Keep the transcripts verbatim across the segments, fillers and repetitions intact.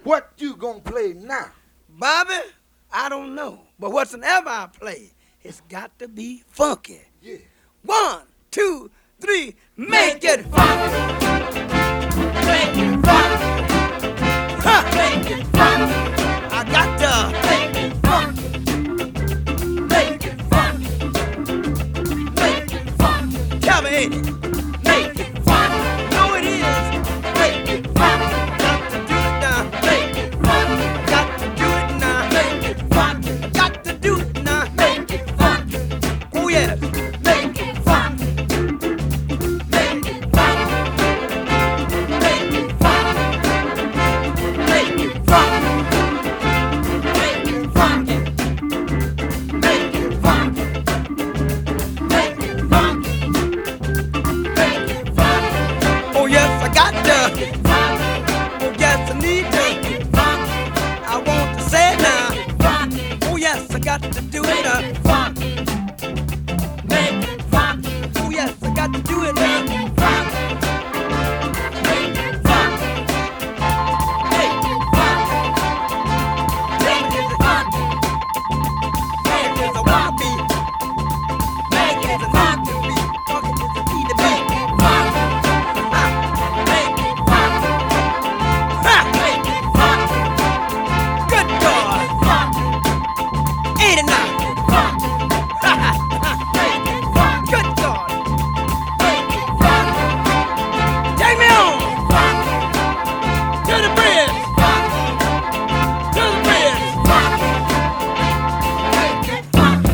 What you gonna play now? Bobby, I don't know. But whatsoever I play, it's got to be funky. Yeah. One, two, three, make it funky. Make it funky. Huh. Make it funky. I got to Make it funky. Make it funky. Make it funky. tell me, ain't it? Make it funky. No, it is. Make it funky. Got to do it now. Make it funky. Got to do it now. Make it funky. Got to do it now. Make it funky. Oh, yes. Make it funky. Make it funky. Make it funky. Make it funky. Make it funky. Make it funky. Make it funky. Make it funky. Oh, yes, I got to. Make it funky. Oh, yes, I need to. Make it funky. I want to say it now. Make it funky. Oh, yes, I got to do it Make now. it funky. Make it funky. Oh, yes, I got to do it now. Make it funky. Make it funky. Make it funky. Make it funky. Make It's it a funky. wanna be. Make it It's a funky. need to be. Funky is a need to be. Make it funky. Make it funky. Ha! Make it funky. Good Make God. it funky. Ain't it now? Make it funky. Ha, ha, ha. Make it funky. Good God. Make it funky. Take me on Funky. to the bridge. Funky. To the bridge. Funky. Make it funky.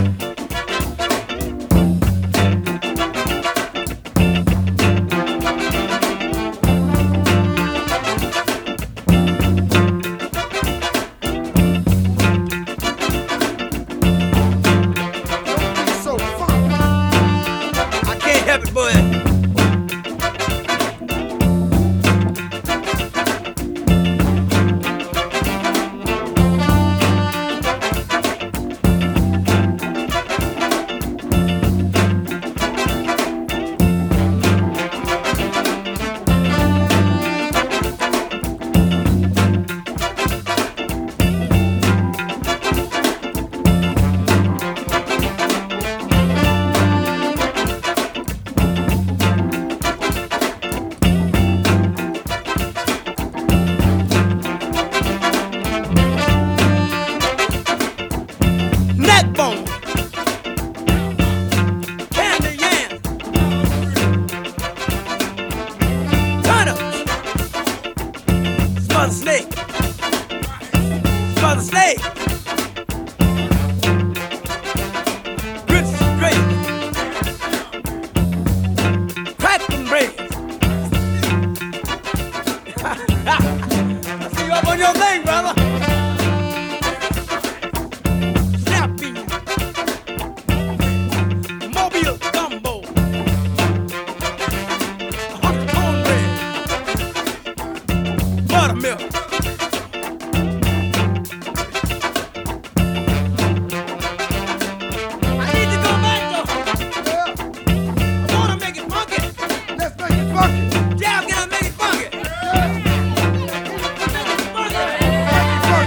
So funky. I can't help it, boy. Neck bone. Candy yam. Turnips. Smother snake. Smother snake. Grits and gravy. Crack them bread. I see you up on your thing, brother. Snap bean. Mobile gumbo. Hot cornbread. Buttermilk. I need to go back though. Yeah. I wanna make it funky. Let's make it funky. Yeah, can I make it funky? Yeah. Make it funky. Make it funky.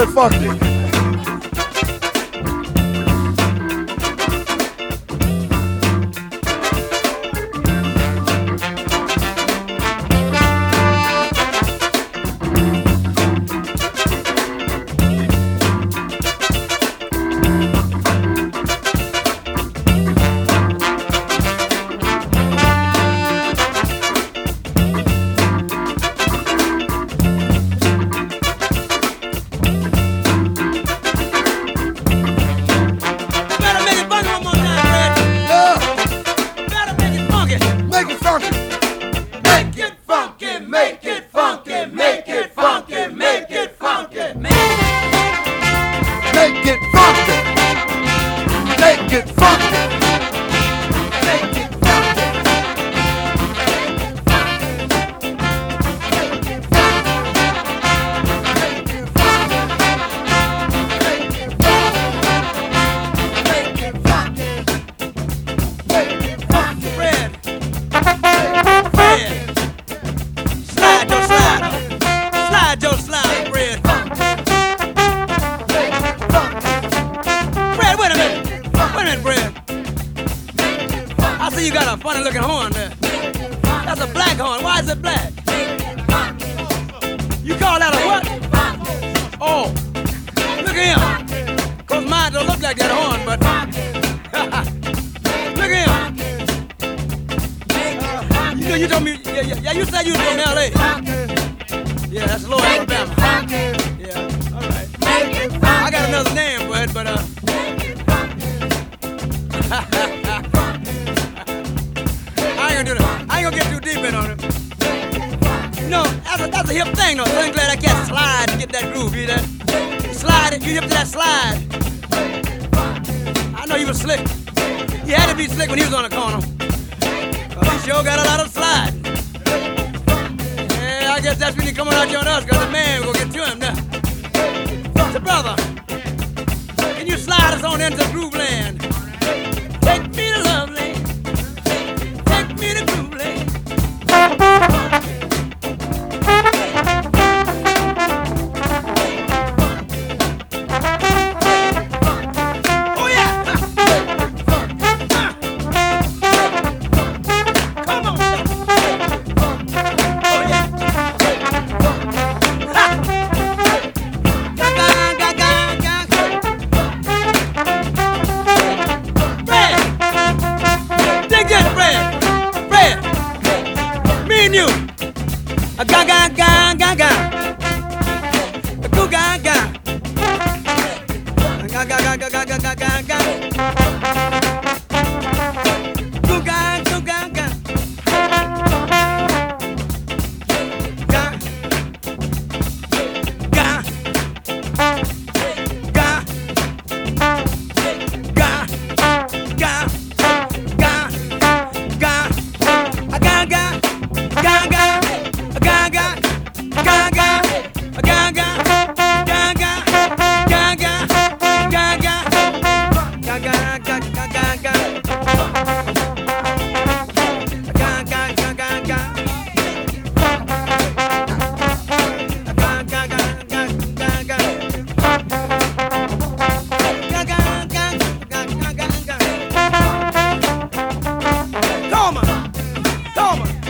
really funky.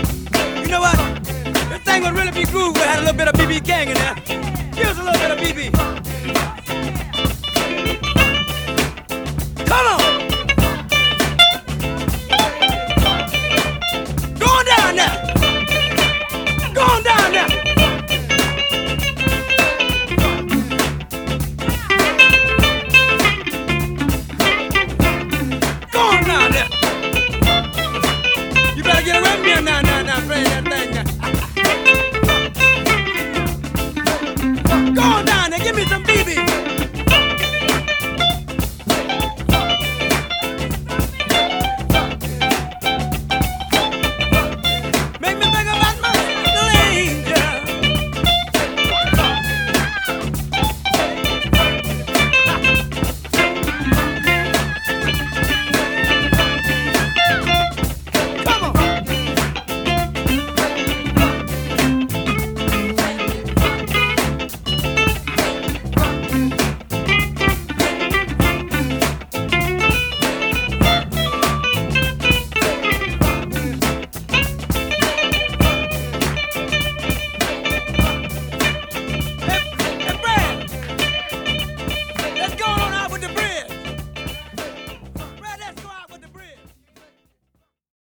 Thing would really be groove. We had a little bit of B B King in there. Give us a little bit of B B.